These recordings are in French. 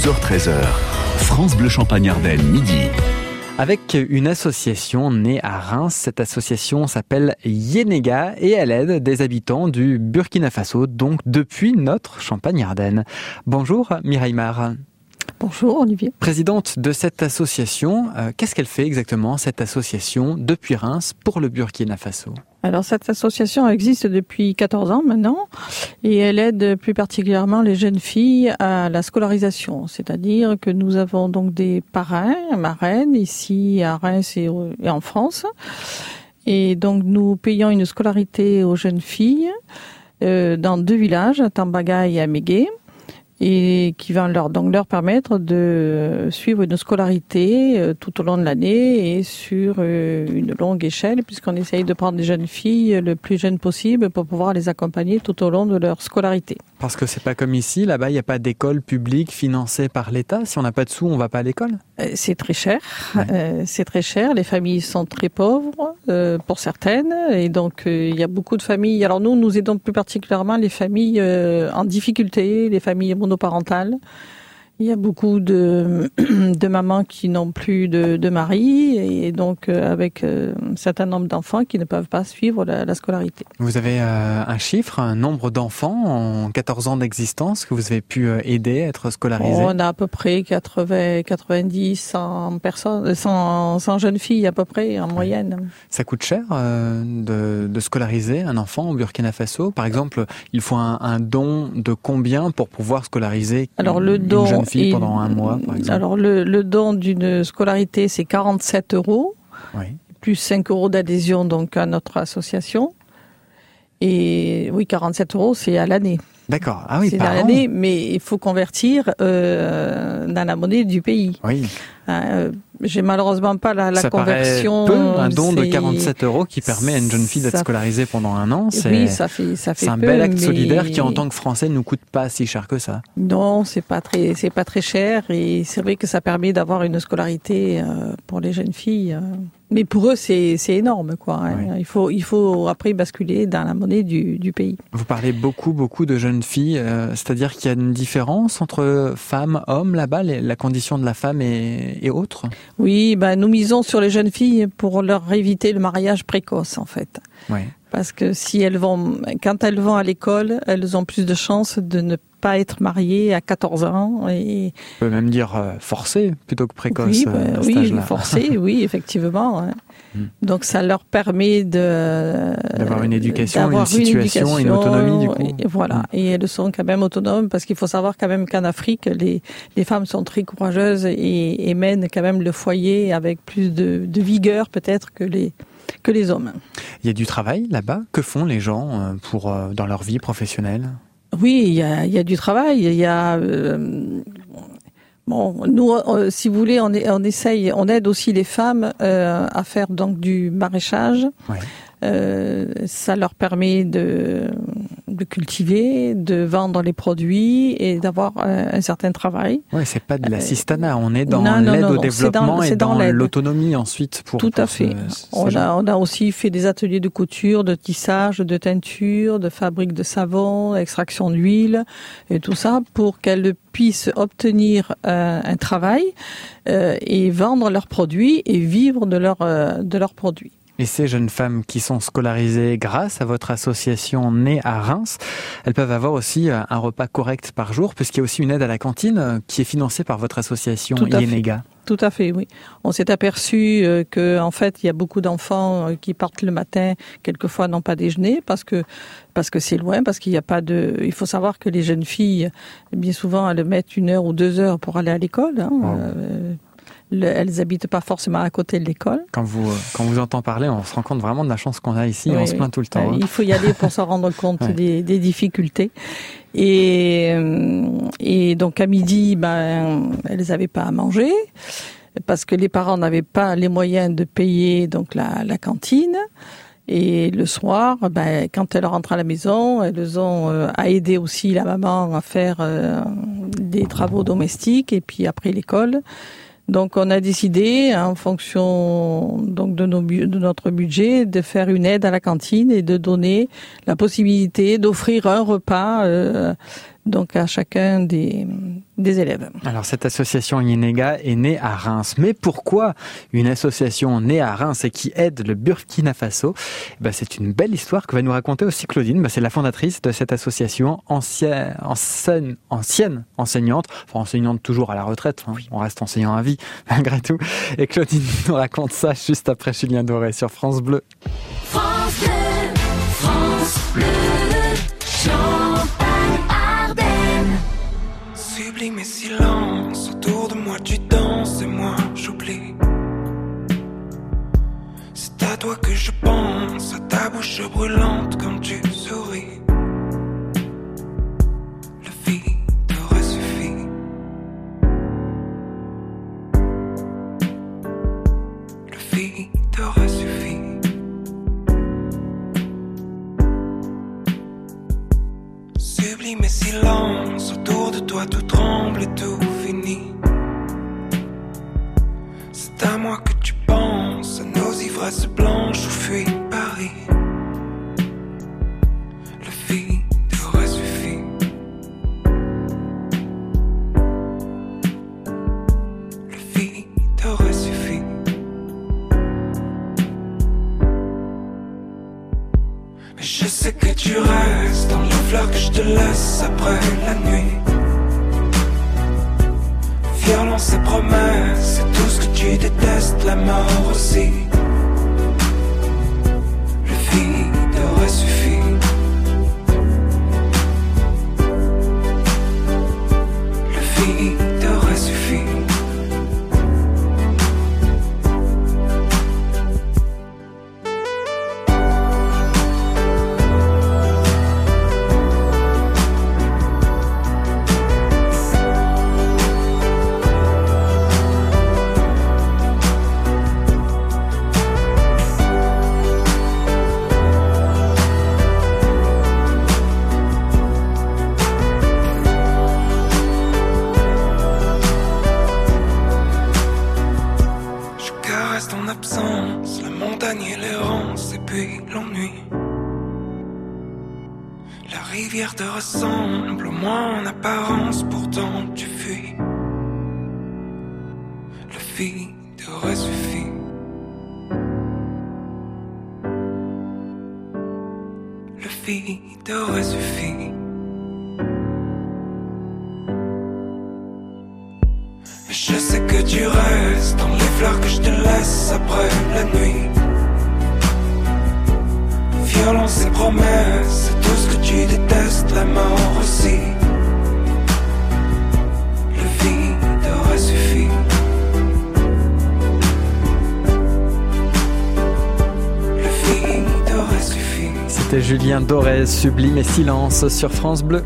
12h-13h, France Bleu Champagne-Ardenne, midi. Avec une association née à Reims, cette association s'appelle Yenega et elle aide des habitants du Burkina Faso, donc depuis notre Champagne-Ardenne. Bonjour Mireille Mar. Bonjour Olivier. Présidente de cette association, qu'est-ce qu'elle fait exactement cette association depuis Reims pour le Burkina Faso ? Alors cette association existe depuis 14 ans maintenant et elle aide plus particulièrement les jeunes filles à la scolarisation. C'est-à-dire que nous avons donc des parrains, marraines ici à Reims et en France. Et donc nous payons une scolarité aux jeunes filles dans 2 villages, à Tambaga et à Mégué, et qui va leur permettre de suivre une scolarité tout au long de l'année et sur une longue échelle, puisqu'on essaye de prendre des jeunes filles le plus jeunes possible pour pouvoir les accompagner tout au long de leur scolarité. Parce que c'est pas comme ici, là-bas il n'y a pas d'école publique financée par l'État. Si on n'a pas de sous, on va pas à l'école. C'est très cher, ouais. C'est très cher. Les familles sont très pauvres pour certaines, et donc il y a beaucoup de familles. Alors nous aidons plus particulièrement les familles en difficulté, les familles monoparentales. Il y a beaucoup de mamans qui n'ont plus de mari et donc avec un certain nombre d'enfants qui ne peuvent pas suivre la scolarité. Vous avez un chiffre, un nombre d'enfants en 14 ans d'existence que vous avez pu aider à être scolarisés ? On a à peu près 90, 100 personnes, 100 jeunes filles à peu près en moyenne. Ça coûte cher de scolariser un enfant au Burkina Faso ? Par exemple, il faut un don de combien pour pouvoir scolariser une jeune fille pendant un mois, par exemple ? Alors le don d'une scolarité, c'est 47 €, oui. Plus 5 € d'adhésion donc à notre association. Et oui, 47 €, c'est à l'année. D'accord. Ah oui, c'est par à l'année, mais il faut convertir dans la monnaie du pays. Oui. J'ai malheureusement pas la ça conversion. Paraît peu, un don de 47 € qui permet à une jeune fille d'être scolarisée pendant un an. Oui, ça fait c'est un peu, bel acte solidaire qui, en tant que Français, ne nous coûte pas si cher que ça. Non, c'est pas très cher, et c'est vrai que ça permet d'avoir une scolarité pour les jeunes filles. Mais pour eux, c'est énorme, quoi. Hein. Oui. Il faut après basculer dans la monnaie du pays. Vous parlez beaucoup de jeunes filles, c'est-à-dire qu'il y a une différence entre femmes, hommes là-bas, la condition de la femme et autres ? Oui, nous misons sur les jeunes filles pour leur éviter le mariage précoce, en fait. Oui. Parce que quand elles vont à l'école, elles ont plus de chances de ne pas être mariées à 14 ans. Et... On peut même dire forcé plutôt que précoce. Oui, forcé, oui, effectivement. Hein. Donc ça leur permet d'avoir une éducation, une situation, une autonomie du coup. Et voilà, et elles sont quand même autonomes, parce qu'il faut savoir quand même qu'en Afrique, les femmes sont très courageuses et mènent quand même le foyer avec plus de vigueur peut-être que les hommes. Il y a du travail là-bas. Que font les gens dans leur vie professionnelle ? Oui, il y a du travail. Il y a nous, si vous voulez, on aide aussi les femmes à faire donc du maraîchage. Ouais. Ça leur permet de cultiver, de vendre les produits et d'avoir un certain travail. Ouais, c'est pas de l'assistanat, on est dans l'aide au développement et dans l'autonomie ensuite. Tout à fait. On a aussi fait des ateliers de couture, de tissage, de teinture, de fabrique de savon, extraction d'huile et tout ça pour qu'elles puissent obtenir un travail et vendre leurs produits et vivre de leurs produits. Et ces jeunes femmes qui sont scolarisées grâce à votre association née à Reims, elles peuvent avoir aussi un repas correct par jour, puisqu'il y a aussi une aide à la cantine qui est financée par votre association Yenega. Tout à fait, oui. On s'est aperçu que, en fait, il y a beaucoup d'enfants qui partent le matin, quelquefois n'ont pas déjeuné parce que c'est loin, parce qu'il n'y a pas de. Il faut savoir que les jeunes filles, bien souvent, elles mettent 1 heure ou 2 heures pour aller à l'école. Hein. Wow. Elles habitent pas forcément à côté de l'école. Quand vous entend parler, on se rend compte vraiment de la chance qu'on a ici. Oui, on se plaint tout le temps. Il faut y aller pour s'en rendre compte des difficultés. Et donc à midi, elles n'avaient pas à manger parce que les parents n'avaient pas les moyens de payer donc la cantine. Et le soir, quand elles rentrent à la maison, elles ont à aider aussi la maman à faire des travaux domestiques et puis après l'école. Donc on a décidé, en fonction donc de notre budget, de faire une aide à la cantine et de donner la possibilité d'offrir un repas donc à chacun des élèves. Alors cette association Yenega est née à Reims. Mais pourquoi une association née à Reims et qui aide le Burkina Faso ? C'est une belle histoire que va nous raconter aussi Claudine. C'est la fondatrice de cette association, ancienne enseignante, enseignante toujours à la retraite, hein. On reste enseignant à vie malgré tout. Et Claudine nous raconte ça juste après Julien Doré sur France Bleu. France Bleu, France Bleu, Champagne-Ardenne. Sublime et silence, autour de moi tu danses et moi j'oublie. C'est à toi que je pense, à ta bouche brûlante quand tu souris. Le vide aurait suffi. Le vide aurait suffi. Sublime et silence, autour de toi tout tremble et tout finit. C'est à moi que tu penses, à nos ivresses blanches où fuit Paris. Le vide aurait suffi. Le vide aurait suffi. Mais je sais que tu restes dans les fleurs que je te laisse après la nuit. Violence et promesses, c'est tout ce que tu détestes, la mort aussi. Le vide aurait suffi. Le vide aurait suffi. La montagne et l'errance et puis l'ennui. La rivière te ressemble, au moins en apparence, pourtant tu fuis. Le vide aurait suffi. Le vide aurait suffi. Je sais que tu restes dans les fleurs que je te laisse après la nuit. Violence et promesses, c'est tout ce que tu détestes, la mort aussi. Le vide aurait suffi. Le vide aurait suffi. C'était Julien Doré, Sublime et silence sur France Bleu.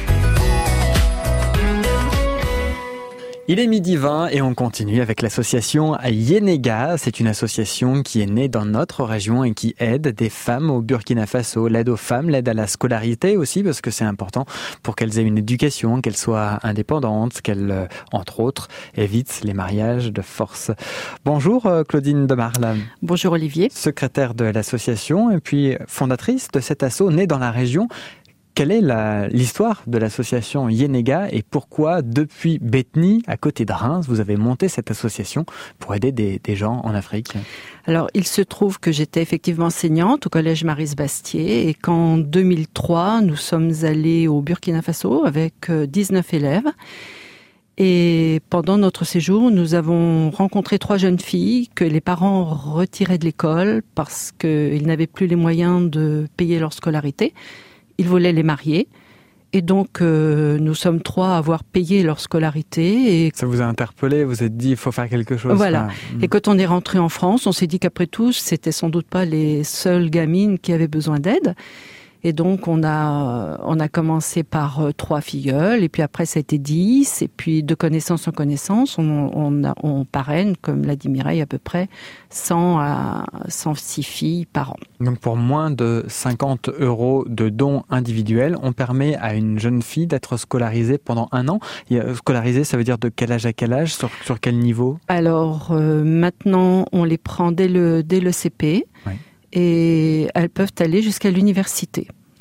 Il est 12h20 et on continue avec l'association Yenega. C'est une association qui est née dans notre région et qui aide des femmes au Burkina Faso. L'aide aux femmes, l'aide à la scolarité aussi, parce que c'est important pour qu'elles aient une éducation, qu'elles soient indépendantes, qu'elles, entre autres, évitent les mariages de force. Bonjour Claudine Demarle. Bonjour Olivier. Secrétaire de l'association et puis fondatrice de cet asso né dans la région. Quelle est l'histoire de l'association Yenega et pourquoi, depuis Bétheny, à côté de Reims, vous avez monté cette association pour aider des gens en Afrique ? Alors, il se trouve que j'étais effectivement enseignante au collège Maryse-Bastier et qu'en 2003, nous sommes allés au Burkina Faso avec 19 élèves. Et pendant notre séjour, nous avons rencontré 3 jeunes filles que les parents retiraient de l'école parce qu'ils n'avaient plus les moyens de payer leur scolarité. Ils voulaient les marier. Et donc, nous sommes 3 à avoir payé leur scolarité. Et ça vous a interpellé, vous êtes dit, il faut faire quelque chose. Voilà. Et quand on est rentré en France, on s'est dit qu'après tout, c'était sans doute pas les seules gamines qui avaient besoin d'aide. Et donc, on a commencé par 3 filleuls, et puis après, ça a été 10, et puis de connaissance en connaissance, on parraine, comme l'a dit Mireille, à peu près 100 à 106 filles par an. Donc, pour moins de 50 € de dons individuels, on permet à une jeune fille d'être scolarisée pendant 1 an. Scolarisée, ça veut dire de quel âge à quel âge, sur quel niveau ? Alors, maintenant, on les prend dès le CP. Oui. Et elles peuvent aller jusqu'à l'université.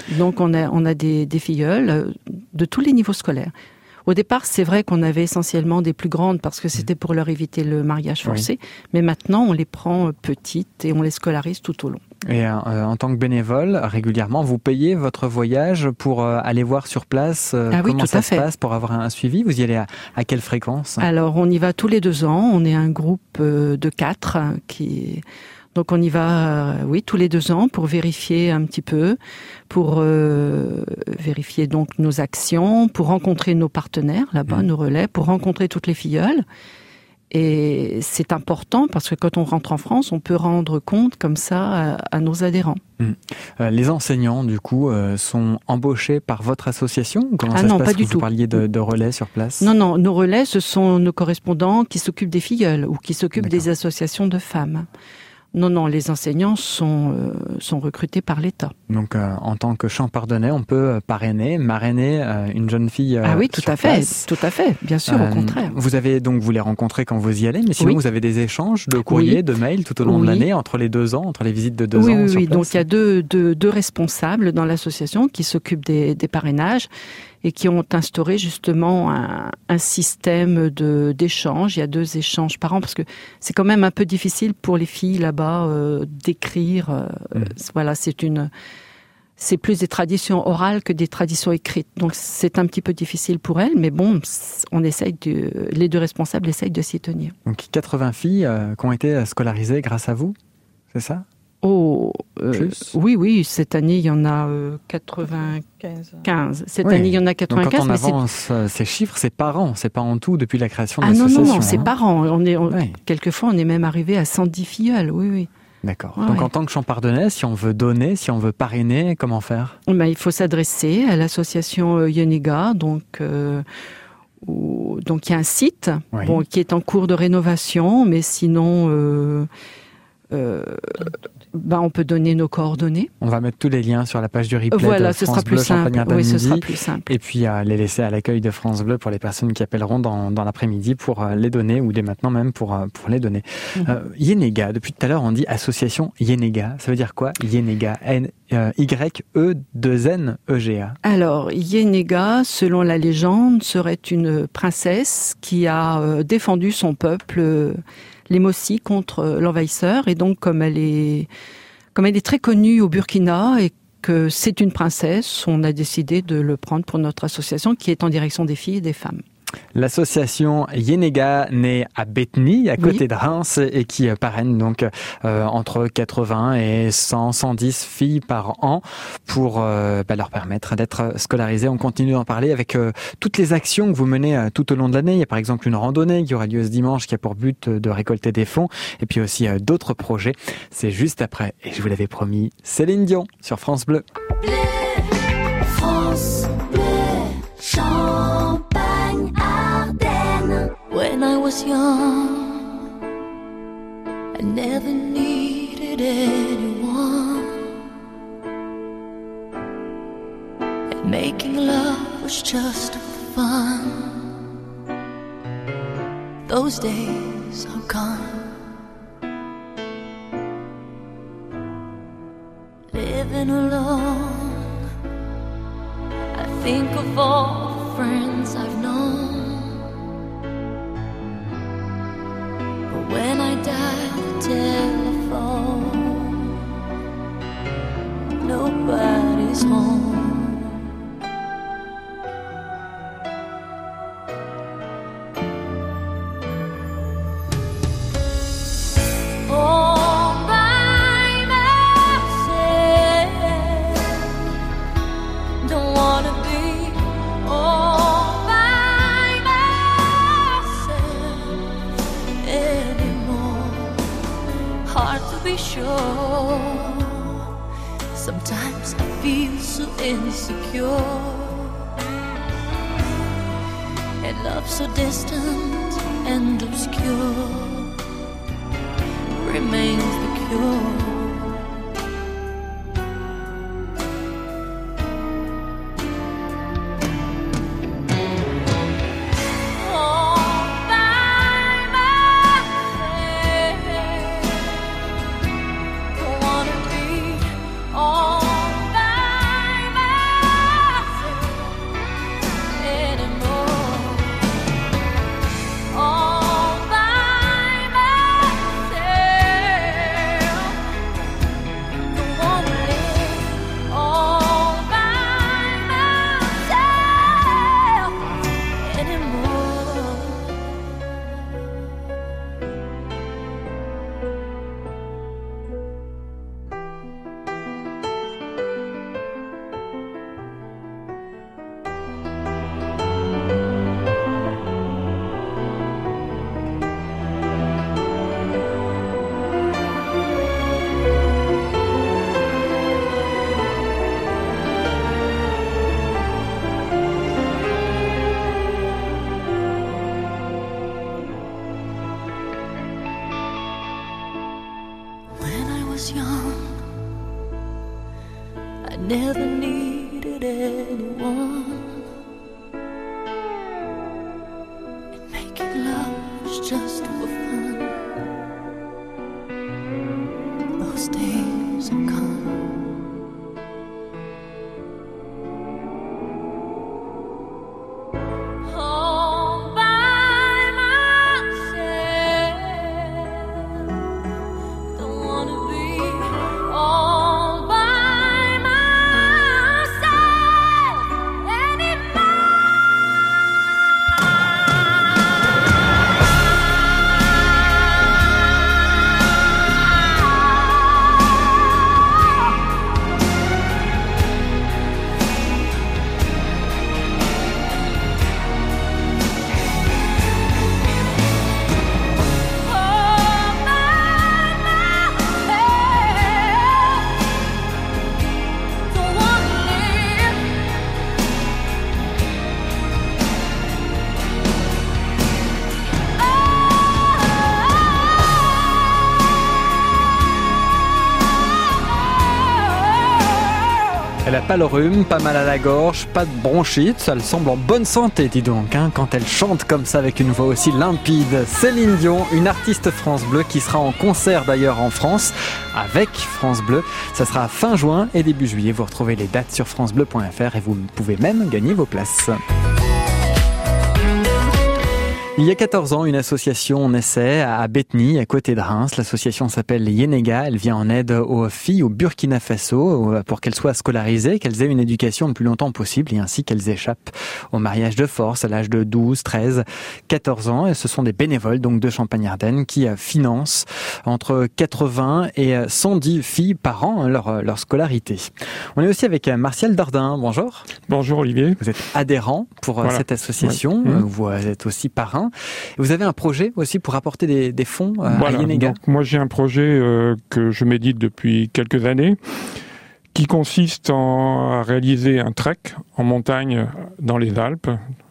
Donc on a des filleuls de tous les niveaux scolaires. Au départ, c'est vrai qu'on avait essentiellement des plus grandes parce que c'était pour leur éviter le mariage forcé. Oui. Mais maintenant, on les prend petites et on les scolarise tout au long. Et en tant que bénévole, régulièrement, vous payez votre voyage pour aller voir sur place comment ça se passe, pour avoir un suivi. Vous y allez à quelle fréquence ? Alors, on y va tous les 2 ans. On est un groupe de 4 qui... Donc on y va, tous les 2 ans pour vérifier un petit peu, pour vérifier donc nos actions, pour rencontrer nos partenaires là-bas, nos relais, pour rencontrer toutes les filleules. Et c'est important parce que quand on rentre en France, on peut rendre compte comme ça à nos adhérents. Les enseignants, du coup, sont embauchés par votre association ? Comment ça se passe pas du quand tout. Vous parliez de relais sur place ? Non, nos relais, ce sont nos correspondants qui s'occupent des filleules ou qui s'occupent des associations de femmes. Non, les enseignants sont recrutés par l'État. Donc, en tant que champardonnais, on peut marrainer une jeune fille tout à fait, bien sûr, au contraire. Vous les rencontrez quand vous y allez, mais sinon vous avez des échanges de courriers, de mails tout au long de l'année, entre les 2 ans, entre les visites de 2 ans sur place. Oui, donc il y a deux responsables dans l'association qui s'occupent des parrainages et qui ont instauré justement un système d'échange. Il y a 2 échanges par an parce que c'est quand même un peu difficile pour les filles là-bas d'écrire. Voilà, c'est plus des traditions orales que des traditions écrites. Donc c'est un petit peu difficile pour elles, mais bon, les 2 responsables essayent de s'y tenir. Donc 80 filles qui ont été scolarisées grâce à vous, c'est ça ? Oui, cette année, il y en a 95. Cette année, il y en a 95. Donc quand on avance ces chiffres, c'est par an, c'est pas en tout depuis la création de l'association. Non, c'est par an. Quelquefois, on est même arrivé à 110 filleules, oui. D'accord. Donc en tant que champardonnais, si on veut donner, si on veut parrainer, comment faire ? Il faut s'adresser à l'association Yenega, donc il y a un site qui est en cours de rénovation, mais sinon... on peut donner nos coordonnées. On va mettre tous les liens sur la page du replay de France Bleu Champagne-Ardenne Midi. Ce sera plus simple. Et puis les laisser à l'accueil de France Bleu pour les personnes qui appelleront dans l'après-midi pour les donner, ou dès maintenant même pour les donner. Yenega, depuis tout à l'heure on dit association Yenega. Ça veut dire quoi, Yenega ? Y-E-2-N-E-G-A. Alors, Yenega, selon la légende, serait une princesse qui a défendu son peuple, les Mossi, contre l'envahisseur. Et donc, comme elle est très connue au Burkina et que c'est une princesse, on a décidé de le prendre pour notre association qui est en direction des filles et des femmes. L'association Yenega, née à Bétheny, à côté de Reims, et qui parraine donc entre 80 et 110 filles par an pour leur permettre d'être scolarisées. On continue d'en parler avec toutes les actions que vous menez tout au long de l'année. Il y a par exemple une randonnée qui aura lieu ce dimanche qui a pour but de récolter des fonds, et puis aussi d'autres projets. C'est juste après, et je vous l'avais promis, Céline Dion sur France Bleu. Bleu, France Bleu, Champagne-Ardenne. When I was young, I never needed anyone, and making love was just fun. Those days are gone. Living alone, I think of all the friends I've known. But when I dial the telephone, nobody's home. Sometimes I feel so insecure, and love so distant and obscure remains the cure. was young, I never needed anyone. And making love was just for fun. Those days are gone. Elle a pas le rhume, pas mal à la gorge, pas de bronchite, ça le semble en bonne santé, dis donc, quand elle chante comme ça avec une voix aussi limpide. Céline Dion, une artiste France Bleu qui sera en concert d'ailleurs en France avec France Bleu. Ça sera fin juin et début juillet. Vous retrouvez les dates sur francebleu.fr et vous pouvez même gagner vos places. Il y a 14 ans, une association naissait à Bétheny, à côté de Reims. L'association s'appelle Yenega. Elle vient en aide aux filles au Burkina Faso pour qu'elles soient scolarisées, qu'elles aient une éducation le plus longtemps possible et ainsi qu'elles échappent au mariage de force à l'âge de 12, 13, 14 ans. Et ce sont des bénévoles donc de Champagne-Ardenne qui financent entre 80 et 110 filles par an leur scolarité. On est aussi avec Martial Dordain. Bonjour. Bonjour Olivier. Vous êtes adhérent pour cette association. Ouais. Vous êtes aussi parrain. Vous avez un projet aussi pour apporter des fonds à Yenega. Donc moi j'ai un projet que je médite depuis quelques années qui consiste à réaliser un trek en montagne dans les Alpes,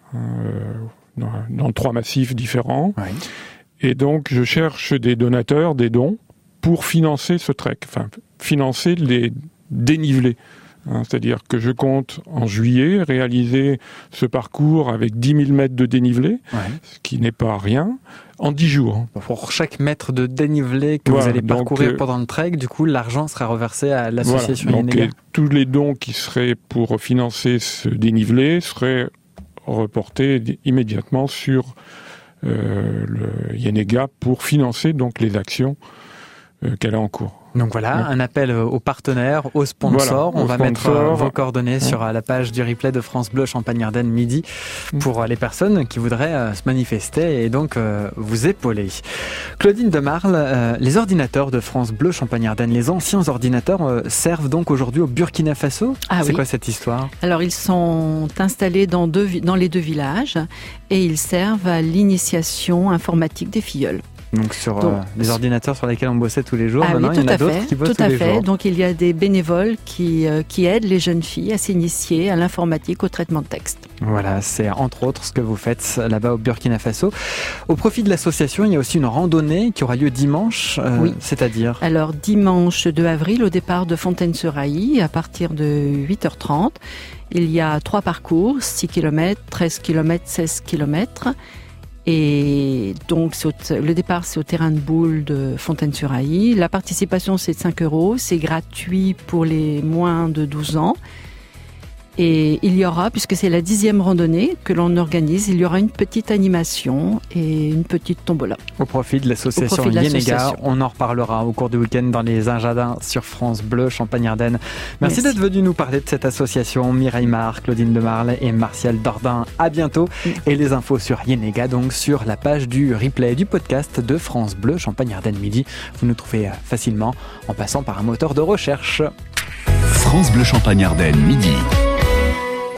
dans 3 massifs différents. Oui. Et donc je cherche des donateurs, des dons pour financer ce trek, enfin financer les dénivelés. C'est-à-dire que je compte en juillet réaliser ce parcours avec 10 000 mètres de dénivelé, ce qui n'est pas rien, en 10 jours. Pour chaque mètre de dénivelé que vous allez parcourir pendant le trek, du coup, l'argent sera reversé à l'association Yenega. Tous les dons qui seraient pour financer ce dénivelé seraient reportés immédiatement sur le Yenega pour financer donc les actions qu'elle a en cours. Donc voilà, un appel aux partenaires, aux sponsors. On va mettre vos coordonnées sur la page du replay de France Bleu Champagne-Ardenne midi pour les personnes qui voudraient se manifester et donc vous épauler. Claudine de Marle, les ordinateurs de France Bleu Champagne-Ardenne, les anciens ordinateurs servent donc aujourd'hui au Burkina Faso. C'est quoi cette histoire ? Alors ils sont installés dans les 2 villages et ils servent à l'initiation informatique des filleuls. Donc sur les ordinateurs sur lesquels on bossait tous les jours, maintenant il y en a d'autres qui bossent tous les jours. Tout à fait, donc il y a des bénévoles qui aident les jeunes filles à s'initier à l'informatique, au traitement de texte. Voilà, c'est entre autres ce que vous faites là-bas au Burkina Faso. Au profit de l'association, il y a aussi une randonnée qui aura lieu dimanche, c'est-à-dire ? Alors dimanche 2 avril, au départ de Fontaine-sur-Ailly, à partir de 8h30, il y a 3 parcours, 6 km, 13 km, 16 km. Et donc le départ c'est au terrain de boule de Fontaine-sur-Ailly. La participation c'est de 5 €, c'est gratuit pour les moins de 12 ans. Et il y aura, puisque c'est la 10e randonnée que l'on organise, il y aura une petite animation et une petite tombola. Au profit de l'association Yenega. On en reparlera au cours du week-end dans les Ingradins sur France Bleu Champagne-Ardenne. Merci d'être venu nous parler de cette association. Mireille Mar, Claudine de Marle et Martial Dordain. À bientôt. Et les infos sur Yenega, donc sur la page du replay du podcast de France Bleu Champagne-Ardenne midi. Vous nous trouvez facilement en passant par un moteur de recherche. France Bleu Champagne-Ardenne midi.